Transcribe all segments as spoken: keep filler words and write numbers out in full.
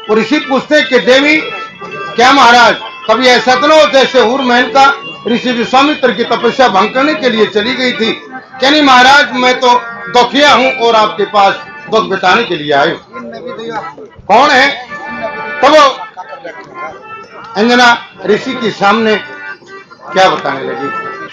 और ऋषि पूछते कि देवी क्या महाराज कभी ऐसा तो ना हो जैसे हूर महल का ऋषि विश्वामित्र की तपस्या भंग करने के लिए चली गई थी? क्या नहीं महाराज, मैं तो दुखिया हूं और आपके पास दुख बिताने के लिए आए। कौन है? तो वो अंजना ऋषि के सामने क्या बताने लगी।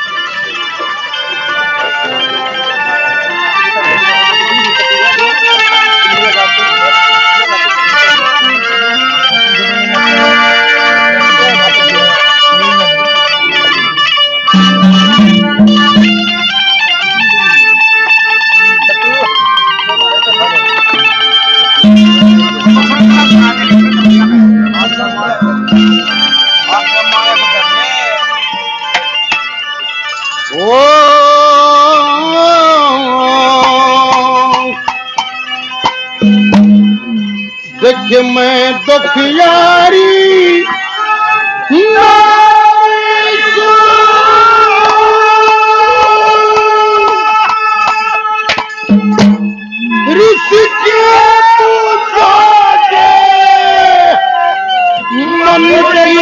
देख मैं दुखियारी ऋषि के मन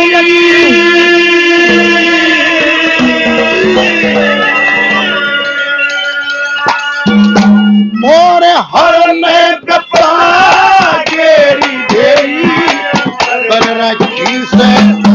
और हर में रखी से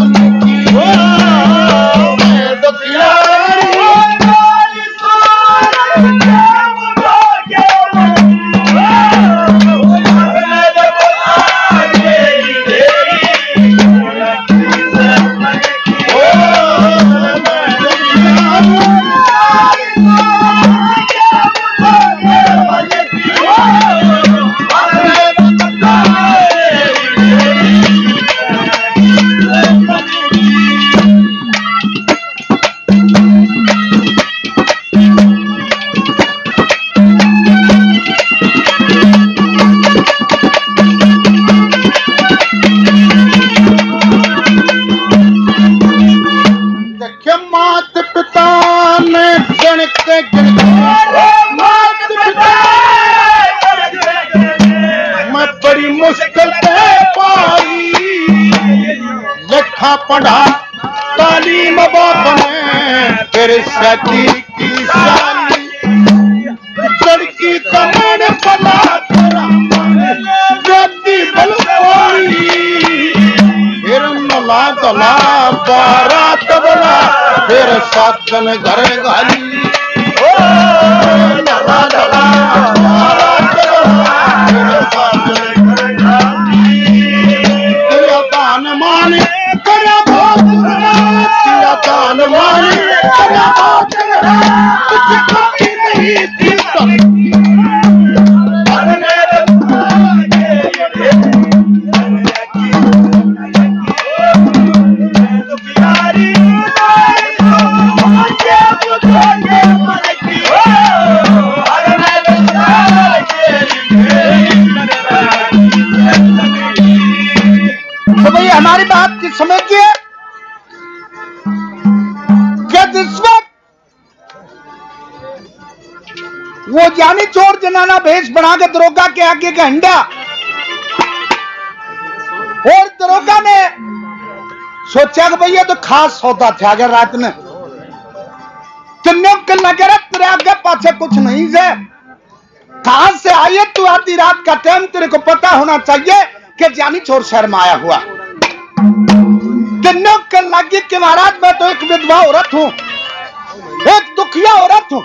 पढ़ा तालीम बाप ने फिर सती की साली लड़की का मन पला तेरा जदी बलवाई फिर मला तला बारात बना फिर सातन घर गाली ओ नला दला बारात बना फिर सातन घर गाली तेरा दान माने दान माने कुछ कमी नहीं थी तो भाई हमारी बात की समझिए। इस वक्त वो जानी चोर जनाना भेष बना के दरोगा के आगे का हंडा और दरोगा ने सोचा कि भैया तो खास सौदा था अगर रात में तिन्नों नगर तेरे आगे पाछे कुछ नहीं से कहां से आई है तू? आधी रात का टाइम तेरे को पता होना चाहिए कि जानी चोर शहर में आया हुआ। तिन्नों के लगी कि महाराज मैं तो एक विधवा औरत हूं, एक दुखिया औरत हूं,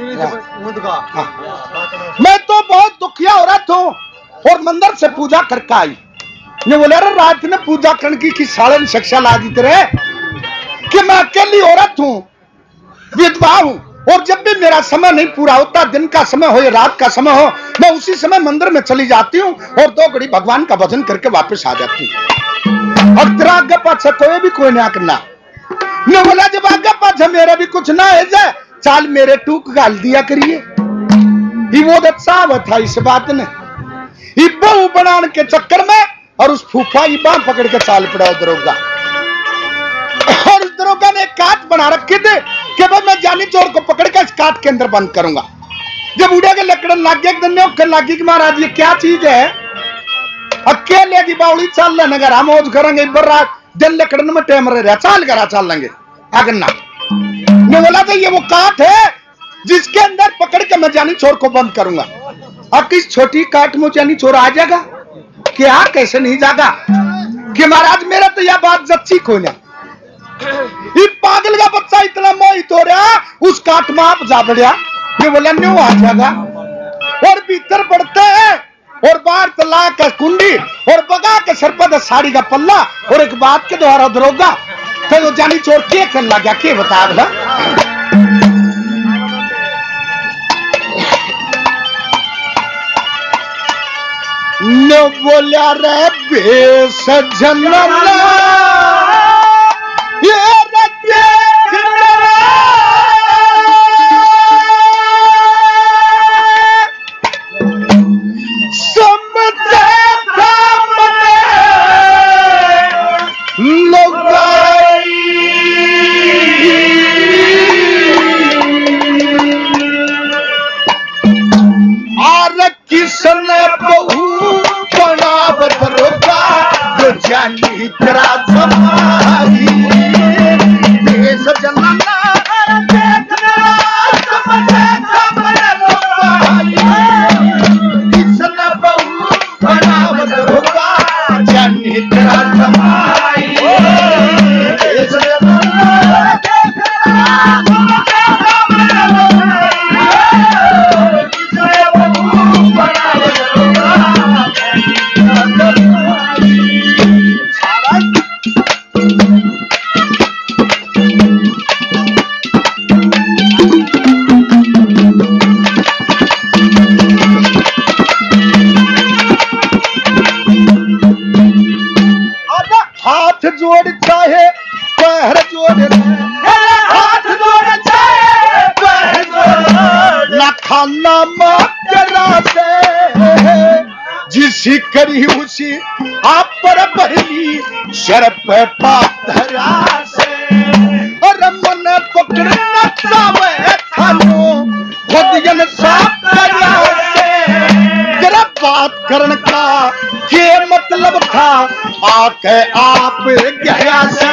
मैं तो बहुत दुखिया औरत हूं और मंदिर से पूजा करके आई। ने बोले अरे रात में पूजा करने की सालन शिक्षा ला दी तेरे कि मैं अकेली औरत हूं, विधवा हूं और जब भी मेरा समय नहीं पूरा होता, दिन का समय हो या रात का समय हो, मैं उसी समय मंदिर में चली जाती हूँ और दो घड़ी भगवान का भजन करके वापस आ जाती हूँ। और तेरा आगे पाछे कोई भी कोई ना करना। मैं बोला जब आगे पाछे मेरा भी कुछ ना है जाए, चाल मेरे टूक गाल दिया करिए। वो अच्छा था इस बात ने बहू बनाने के चक्कर में और उस फूफा की बांह पकड़ के चाल पड़ा दरोगा। और उस दरोगा ने काट बना रखे थे कि भाई मैं जानी चोर को पकड़ के इस काट के अंदर बंद करूंगा। जब उड़े के लकड़न लाग गया, लागी कि महाराज ये क्या चीज है? अकेले की बावली चल लेने घर हम मौज करेंगे बर्रात दिल लकड़न में टेम रहे चाल करा चल लेंगे अगर ना मैं बोला तो ये वो काट है जिसके अंदर पकड़ के मैं जानी चोर को बंद करूंगा। अब किस छोटी काट में जानी चोर आ जाएगा क्या कैसे नहीं जागा कि महाराज मेरा तो यह बात जच्ची कोई ना ये पागल का बच्चा इतना मोहित हो रहा उस काट में आप जा बढ़िया ये बोला न्यू आ जाएगा और भीतर पड़ते हैं और बाहर तला का कुंडी और बगा के सर पर साड़ी का पल्ला और एक बात के द्वारा दरोगा तो वो जानी चोर क्या कर लगा क्या बता रहा न बोलिया रे बेस जनला ये रखे समझे सामने लगाई आर किसने बहु बना बदरोगा जो जानी तेरा जमाई देश जनना देखना समझे सामने लगाई किसने बहु बना बदरोगा जानी तेरा जमाई देश जनना देखना समझे सामने लगाई किसने बहु बना बदरोगा हाथ जोड़ चाहे पैर जोड़ हाथ जोड़ चाहे पैर जोड़ ना खाना मात्रा से जिसी करी उसी आप पर भरली शर पे पाथरा से और मन पकड़ना चाहे थानो खुद साफ करा से तेरा बात करने का के मतलब था आके आप गया से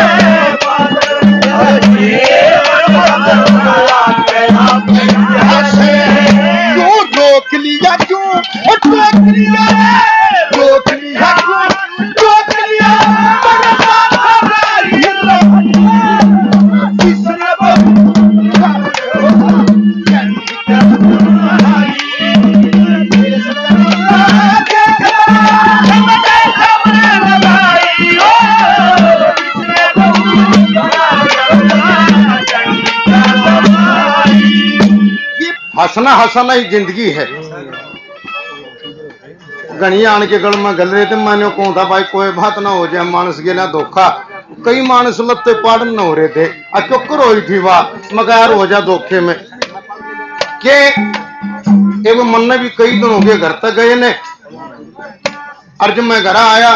क्यों रोक लिया क्यों रोक लिया रोक लिया क्यों रोक लिया हंसना हंसना ही जिंदगी है घनी आन के गल में गल रहे थे मैंने कौन था भाई कोई बात ना हो जाए मानस गेला धोखा कई मानस लत्ते पाड़न न हो रहे थे अचोकर हो थी वाह मगर हो जा धोखे में के एवं मन ने भी कई दिन हो गए घर तक गए ने और जब मैं घर आया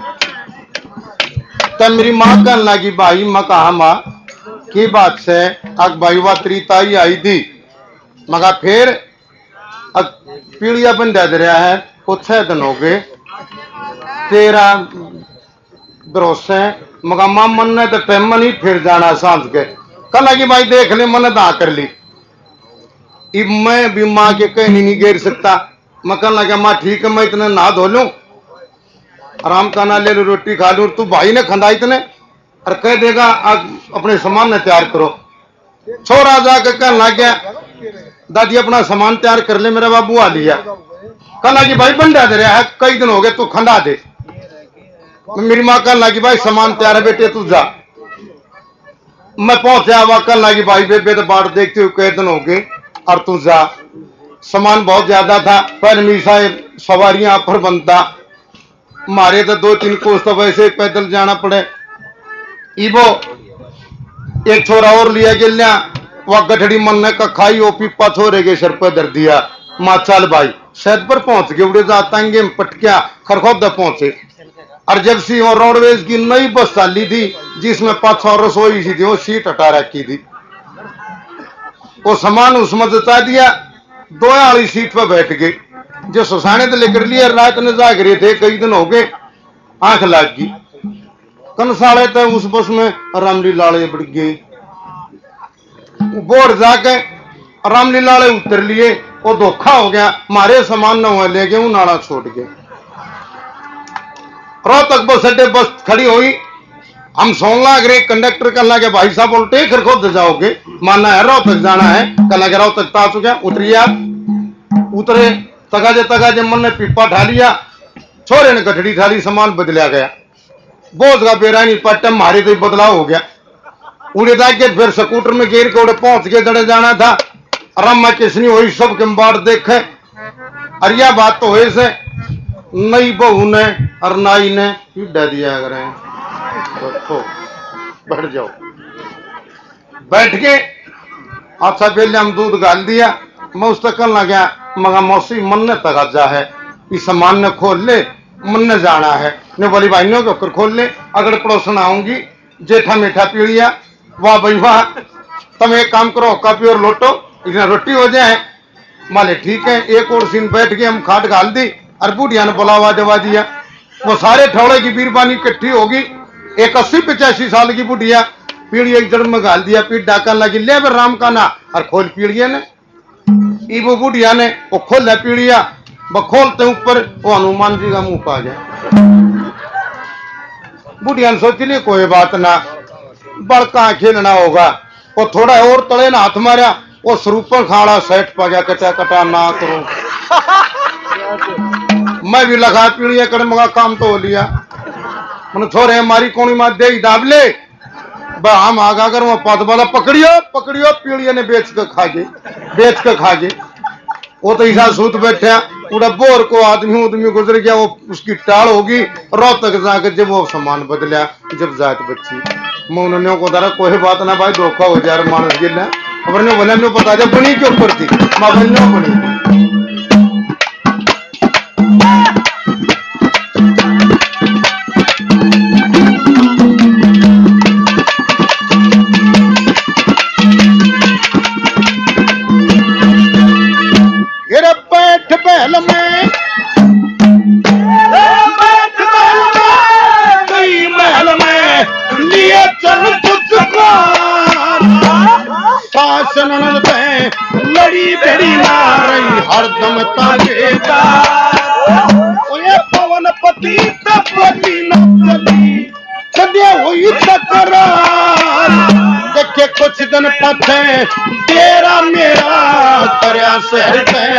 तब मेरी माँ कहने लगी भाई मैं कहा माँ की बात से अग भाई वा त्रीताई आई थी मगर फिर पीड़िया बन दे रहा है कुछ दिन हो गए तेरा भरोसे मगर मां मन ने तो टाइम नहीं फिर जाना सांझ के कल लगी भाई देख ले मन दा कर ली इब मैं भी माँ के कहीं नहीं घेर सकता मैं कहने लगा माँ ठीक है मैं इतने नहा धो लूं आराम करना ले लू रोटी खा लू तू भाई ने खंदा इतने और कह देगा आज अपने सामान ने तैयार करो छोरा जाकर कहने लग गया दादी अपना सामान तैयार कर ले मेरा बाबू आ लिया कल लगी भाई बंदा दे रहा है कई दिन हो गए तू खंडा दे मेरी माँ कहने लगी भाई सामान तैयार है बेटे तू जा मैं पहुंचा हुआ कल लगी भाई बेबे तो बाट देखते हुए कई दिन हो गए और तू जा सामान बहुत ज्यादा था पर मीसा सवारियां पर बनता मारे तो दो तीन कोस तो वैसे पैदल जाना पड़े इबो एक छोरा और लिया गया वह गठड़ी मन ने खाई वो पीपा छोरे के सर पर धर दिया माँ चल भाई शायद पर पहुंच गए उड़े जातांगे पटकिया खरखोदा पहुंचे और जब सी और रोडवेज की नई बस चाली थी जिसमें पांच सौ रसोई सी थी वो सीट हटा रखी थी वो सामान उसमें जता दिया दो वाली सीट पर बैठ गए जो सुसाने तो लेकर लिए रात ने जाग रहे थे, कई दिन हो गए, आंख लाग गई। कंसाले थे उस बस में रामली लाले बढ़ गए, बोर जाके रामली लाले उतर लिए। वो धोखा हो गया, मारे सामान न हुआ ले गए, वो नाला छोड़ गए। रोहतक बस अड्डे बस खड़ी हुई, हम सोन लाग रहे, कंडक्टर कहना के भाई साहब उल्टे कर खुद जाओगे, मानना है रोहतक जाना है, कहना के रोहतक ता चुका, उतरिए आप। उतरे, तगाजे तगाजे मन ने पीपा ढा लिया, छोरे ने गठड़ी ढाली, सामान बदलिया गया। बोझ का बेरा नहीं पट्टा, मारे तो बदलाव हो गया। उड़े जाके फिर स्कूटर में गिर के उड़े पहुंच के जड़े जाना था। अरमा किसनी हुई सब के बाट देखे, अरिया बात तो हुई से नई बहू ने और नाई ने पीढ़ा दिया करें। तो बैठ जाओ, बैठ के अच्छा पहले हम दूध गाल दिया। मैं उस तक कहना गया, मगा मौसी मन ने तगाजा है, इस सामान ने खोल ले, मन ने जाना है। ने बोली भाई नो के खोल ले, अगर पड़ोसन आऊंगी जेठा मीठा पीड़िया, वाह भाई वाह, तुम एक काम करो, कापी और लोटो, इतना रोटी हो जाए। माले ठीक है, एक और सीन बैठ के हम खाट गाल दी और बुढ़िया ने बुलावा दवा दिया। वो सारे ठौड़े की बीरबानी इकट्ठी होगी, एक अस्सी पचासी साल की बुढ़िया पीढ़ी एक जड़ में गाल दिया, पीठ डाका लगी, ले राम का ना और खोल पीढ़िया ने। वो बुढ़िया ने वो खोल पीढ़िया, वो खोलते ऊपर वो हनुमान जी का मुंह पा गया। बुढ़िया ने सोच लिया कोई बात ना, बड़का खेलना होगा। वो थोड़ा और तले ना हाथ मारा, वो स्वरूपन खाड़ा सेट पा गया, कटा कटा ना करो। मैं भी लगा पीढ़िया कर, मगा काम तो हो लिया। मैंने थोड़े हमारी कोनी मात दे दाब ले, हम आगा कर वो पद वाला पकड़ियो पकड़ियो, पीढ़िया ने बेच के खा गए, बेच के खा गए। वो तो ऐसा सूत बैठा, पूरा बोर को आदमी उदमी गुजर गया, वो उसकी टाल होगी। रोहतक जाकर जब वो सामान बदलिया, जब जात बच्ची, मैं उन्होंने को दारा कोई बात ना भाई, धोखा हो जाए मानस गिरना, अपने बोले में पता जब बनी क्यों करती, माँ बनो बनी। लड़ी बेड़ी मारी हरदम पवन पति तपति नली सदे हुई तकरार। देखे कुछ दिन पथे तेरा मेरा तरया शहर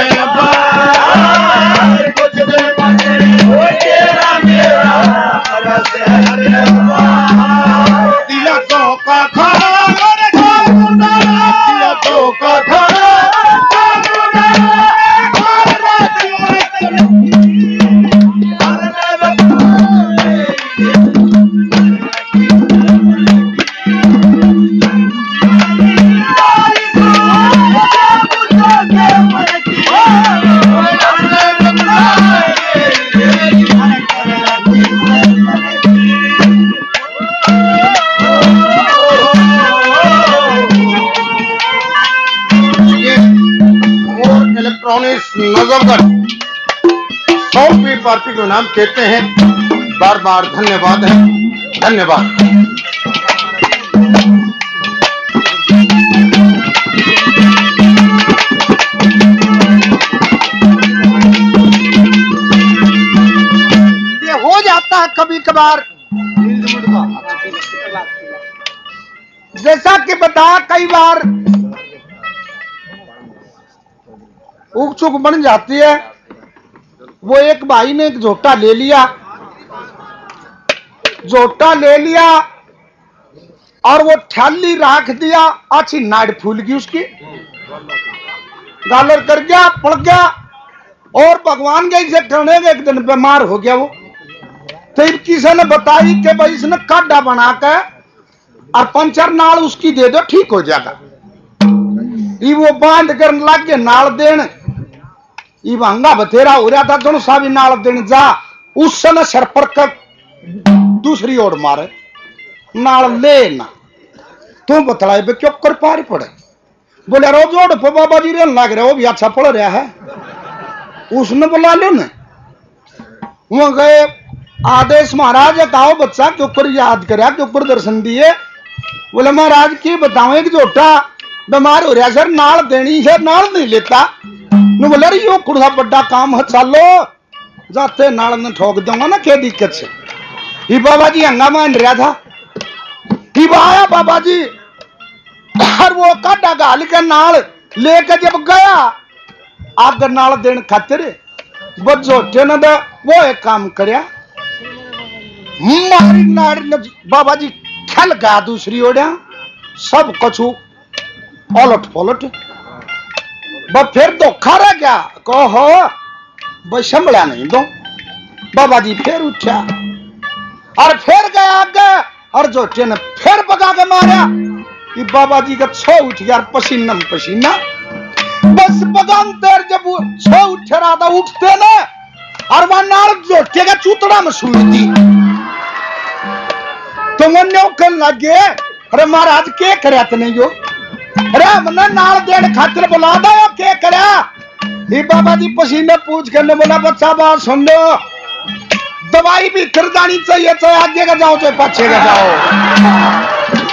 कुछ दिन पथे तेरा मेरा तरया शहर दिया तो का खाना तो का खाना नजरगढ़ सौंपी पार्टी को नाम कहते हैं। बार बार धन्यवाद है, धन्यवाद। ये हो जाता है कभी कभार, जैसा कि बता कई बार उग चुक बन जाती है। वो एक भाई ने एक झोटा ले लिया, झोटा ले लिया और वो थाली रख दिया, अच्छी नाड़ फूल गई उसकी, गालर कर गया, पड़ गया और भगवान के से ठहरने के एक दिन बीमार हो गया वो। तो किसी ने बताई कि भाई इसने काढ़ा बना के और पंचर नाल उसकी दे दो, ठीक हो जाएगा। ये वो बांध कर लग गए नाल देन, ये महंगा बथेरा हो रहा था, दोनों सा भी नाल देन जा, उस समय सर पर कर दूसरी ओर मारे, नाल लेना तू बतलाए पे क्यों कर पार पड़े। बोले रोज ओढ़ पे बाबा जी रेल लग रहे, वो भी अच्छा पड़ रहा है। उसने बुला लो ना। वहां गए, आदेश महाराज एक आओ बच्चा के ऊपर याद करा, के ऊपर दर्शन दिए। बोले महाराज की बताओ, एक जोटा बीमार हो रहा सर, नाल देनी है, नाल नहीं लेता। नु बोले अरे यो कुड़ा बड़ा काम है, चलो जाते नाल ने ठोक दूंगा ना, क्या दिक्कत से। ही बाबा जी हंगा मान रहा था, ही आया बाबा जी और वो काटा गाल के नाल लेके जब गया आग नाल देन खातिर बजोटे ने वो एक काम करया, मारी नाड़ बाबा जी खल गया दूसरी ओढ़िया, सब कछु ओलट पोलट। बस फिर धोखा रह गया, कहो भाई संभला नहीं दो। बाबा जी फिर उठा और फिर गया आगे, और जोटे ने फिर पका के मारा। ये बाबा जी का छो उठ गया, पसीना पसीना। बस बगान तेर जब छो उठ रहा था, उठते ना और वहां नाल जोटे का चूतड़ा में सुई थी। तो वो न्योकन लग गए, अरे महाराज के करया तने यो, अरे हमने नाल देन खातिर बुला दो, के करया। ये बाबा जी पसीने पूछ के बोला बच्चा बात सुन लो, दवाई भी फिर जानी चाहिए, चाहे आगे का जाओ चाहे पीछे का जाओ।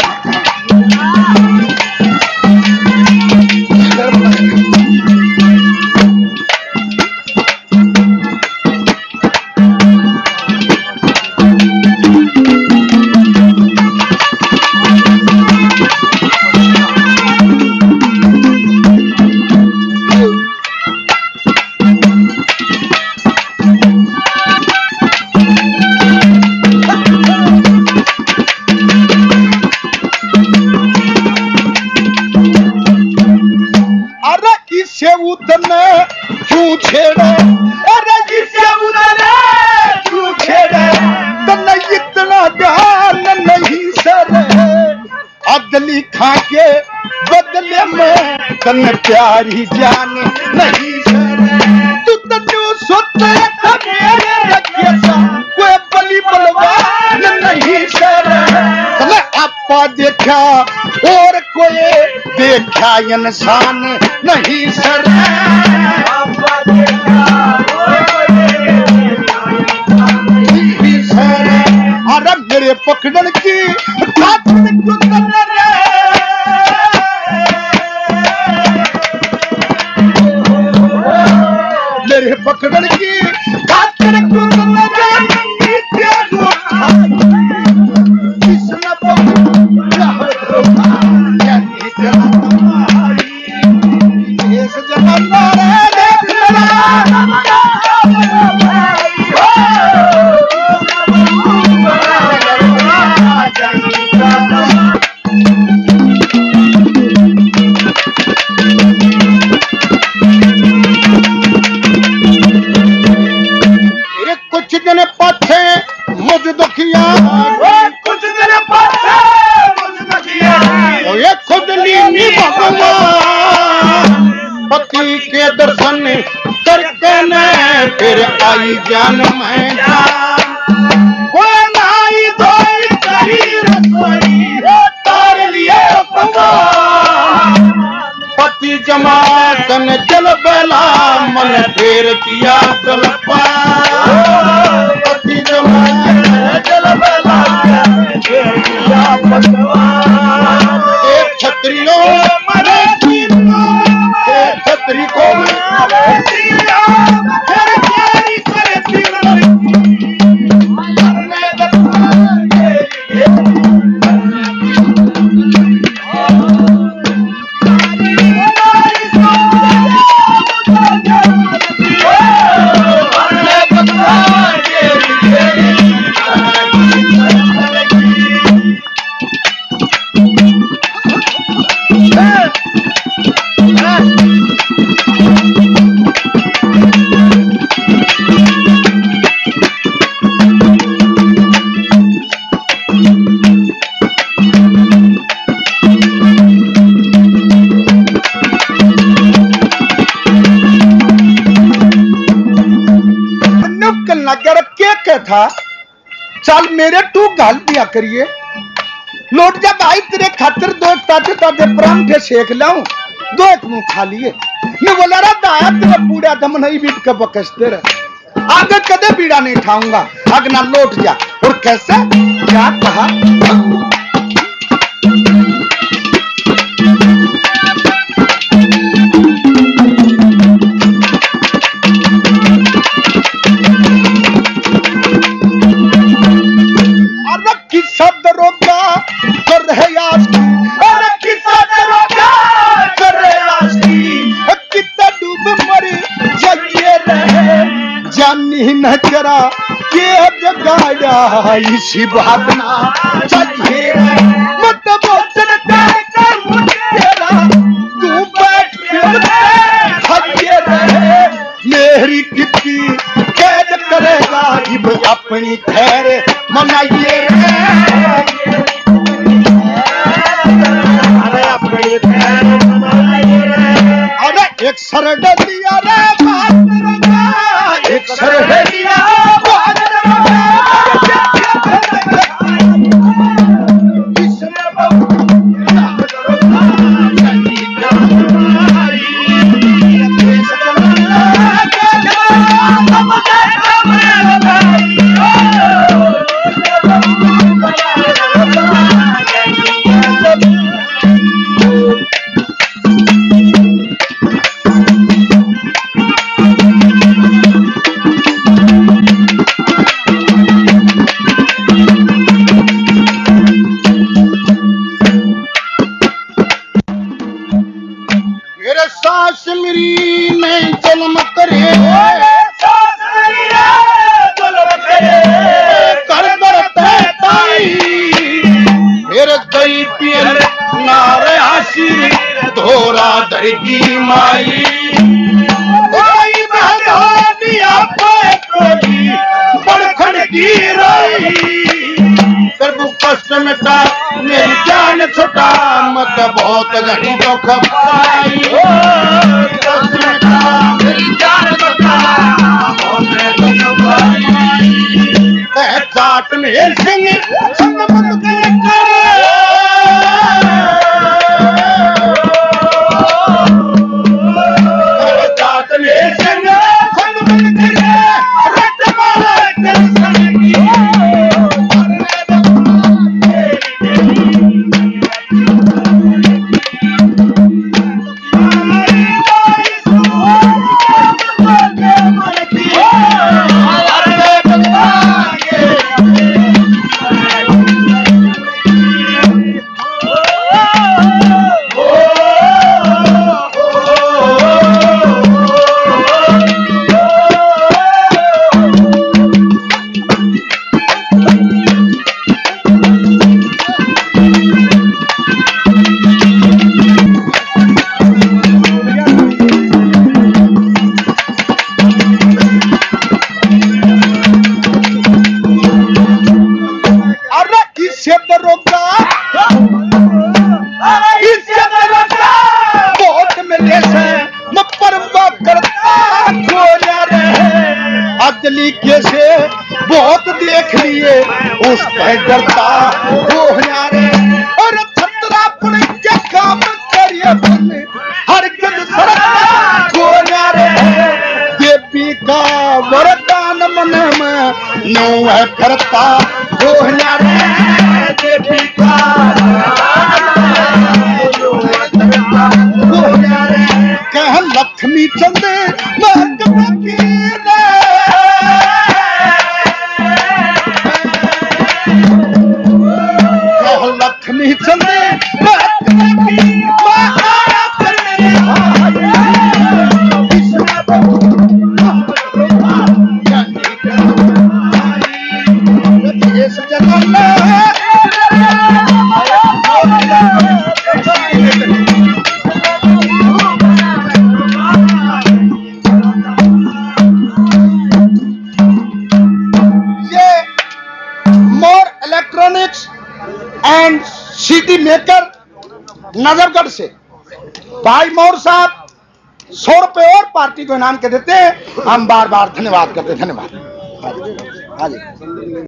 क्यों छेड़े, अरे जिसे उतरे क्यों छेड़े, तन्ने इतना ध्यान नहीं सरे, अगली खा के बदले में तन्ने प्यारी जान नहीं सरे। तू तन्नू सोते मेरे रखे सा, कोई बली बलवान नहीं सरे। तन्ने आपा देखा और कोई देखा इंसान नहीं सरे। अरे मेरे पकड़न की मेरे पकड़न की इस जमाना कुछ दिन पाछे मुझ दुखिया, कुछ दिन पाछे मुझ दुखिया, ये खुद लीनी भगवान पति के दर्शन करके न फिर आई जान में जान। कोई नाई धोई कही रसोई तार लिए भगवान, पति जमातन जल बेला मन फेर किया तलपा। पति जमातन जल बेला फेर किया भगवान। एक छत्रियों मरे तीनों, एक छत्री को मरे तीनों, फिर प्यारी करे तीनों। नगर के के था, चल मेरे तू गाल दिया करिए, लौट जा भाई तेरे खातिर दो ताजे ताजे परांठे सेक लाऊं। दो एक मुंह खा लिए। मैं बोला रहा दाया तेरे बूढ़ा दम नहीं बीट के बकसते रहे, आगे कदे बीड़ा नहीं उठाऊंगा, अगना लौट जा। और कैसे क्या कहा, शब्द रोका कर रहे आस्ती, अरे कितना रोका कर रहे आस्ती, कितना डूब मर जाइए रहे, जानी न चरा के जगाया इसी बात ना चाहिए, मत बोचन कर मुझेरा तू बैठ खाइए रहे, मेरी कितनी कैद करेगा जिब अपनी खैर मनाइए अरे एक सर दिया रे एक सर दिया सास मेरी में जन्म करे कर करते ताई मेरे गई पियर नारे आशी धोरा दरगी माई बड़खड़ की रही सर्व कष्ट मिटा मेरी जान छुटा मत बहुत घनी दुख पाई कष्ट मिटा मेरी जान छुटा बहुत दुख पाई जाट में सिंह संग मत कर जाट में सिंह संग मत कर रट मारा कर संगी से बहुत देख लिए उस पर डरता हो रे और खतरा पुण के काम करिए बने हर गद सरता हो रे देवी का वरदान मन में नो है करता हो रे देवी का हो रे कह लक्ष्मी चंद लक्ष्मी चंदे electronics and city maker Nazargarh से भाई मौर साहब सौ रुपए और पार्टी को इनाम के देते हैं। हम बार बार धन्यवाद करते हैं। धन्यवाद। हाँ जी।